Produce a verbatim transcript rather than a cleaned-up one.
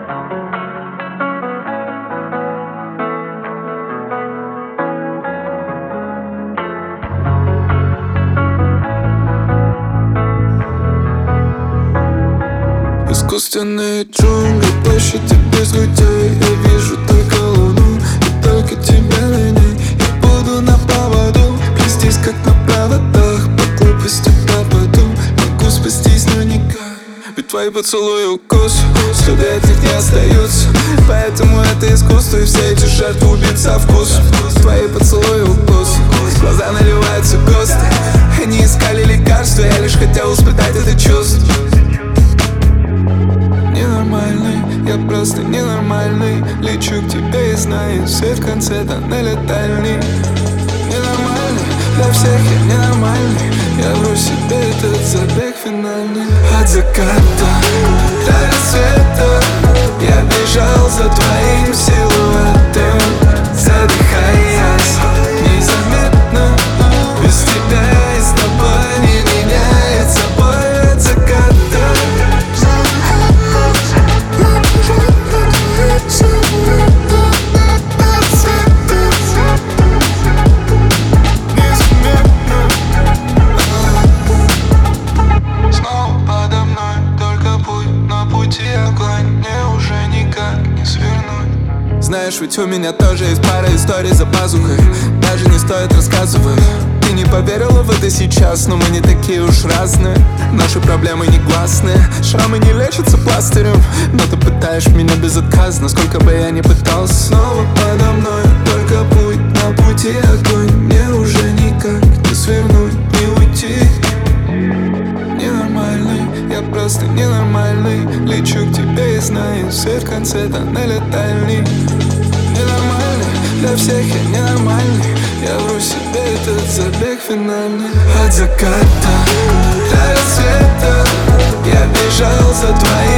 Искусственные джунгли, площади без людей. Я вижу только луну и только тебя на ней. Я буду на поводу, плестись как на проводах. По глупости пропаду, могу спастись, но никак. Ведь твои поцелуи укус, следы от них не остаются. Поэтому это искусство, и все эти жертвы убит со вкусом. Твои поцелуи укус, глаза наливаются густо. Они искали лекарства, я лишь хотел испытать это чувство. Ненормальный, я просто ненормальный. Лечу к тебе и знаю, свет в конце тоннеля дальний. Ненормальный, для всех я ненормальный. Я вру себе, этот забег финальный. От заката до рассвета я бежал за твоим силуэтом, задыхаясь незаметно. Без тебя и с тобой не меняется боль. От заката знаешь, ведь у меня тоже есть пара историй за пазухой. Даже не стоит рассказывать. Ты не поверила в это сейчас, но мы не такие уж разные. Наши проблемы негласные, шрамы не лечатся пластырем. Но ты пытаешь меня безотказно, сколько бы я ни пытался. Снова подо мной только путь, на пути огонь. Мне уже никак не свернуть, не уйти. Ненормальный, я просто ненормальный. Лечу к тебе и знаю, свет в конце тоннеля дальний. Ненормальный, для всех я ненормальный. Я вру себе, этот забег финальный. От заката до рассвета я бежал за твоим